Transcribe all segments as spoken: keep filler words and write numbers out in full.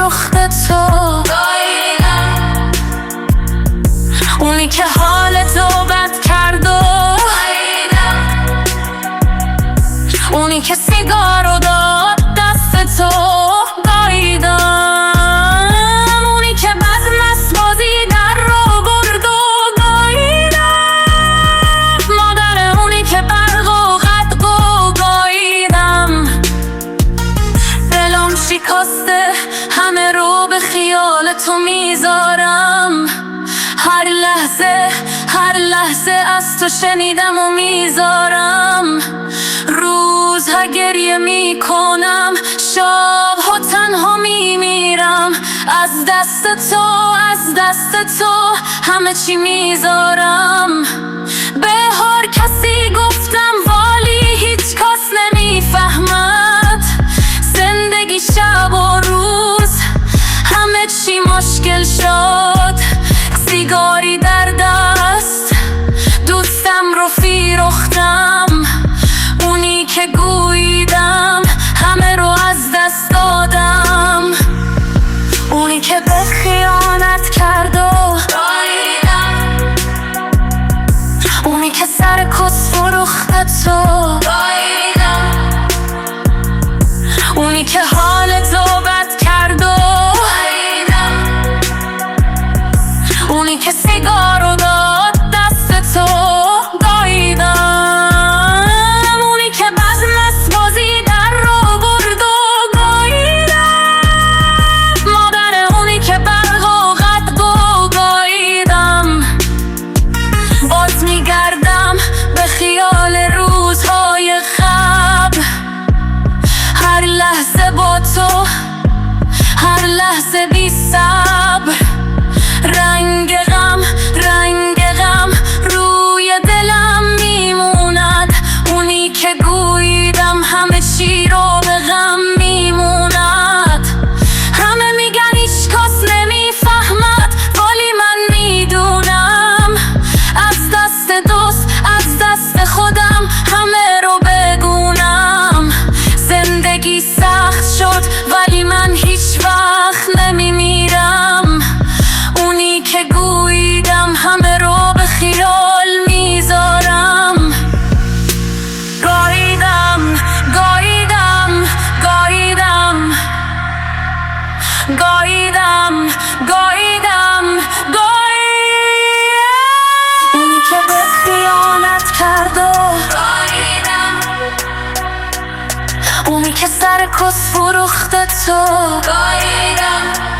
فروخته تو گاییدم، اونی که حال تو بد کرد و گاییدم، اونی که سیگارو داد دست تو گاییدم، اونی که بد مست بازی در رو برد و گاییدم، مادر اونی که برق و قد و گاییدم. دلم شکسته همه رو به خیال تو میذارم، هر لحظه هر لحظه از تو شنیدم و میذارم، روزها گریه میکنم، شبها تنها میمیرم، از دست تو از دست تو همه چی میذارم. به هر کسی گفتم ولی هیچ کس نمیفهمد، زندگی شب و روز همه چی مشکل شد، سیگاری در دست دوستم رو فروختم، اونی که گوییدم همه رو از دست دادم، اونی که به خیانت کرد و گاییدم، اونی که سر کس فروخته تو گاییدم، اونی که حال تو بد کرد و گاییدم، اونی که سیگارو داد دست تو گاییدم، اونی که بد مست بازی در رو برد و گاییدم، مادر اونی که برق و قد و گاییدم. باز میگردم به خیال روزهای قبل، هر لحظه با تو هر لحظه بی صبر، رنگ غم رنگ غم روی دلم میموند، اونی که گوییدم همه چی رو به غم میموند. همه میگن هیچ کس نمیفهمد ولی من میدونم، از دست دوست از دست خودم همه رو بگونم، زندگی سخت شد ولی من هیچ وقت نمیمیرم، اونی که گوییدم همه رو به خیال میذارم. گاییدم گاییدم گاییدم گاییدم گاییدم گاییدم، اونی که به خیانت کرد و گاییدم، اونی که سر کس فروخته تو گاییدم،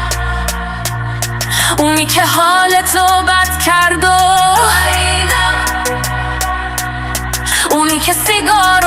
اونی که حال تو بد کرد و گاییدم، اونی که سیگار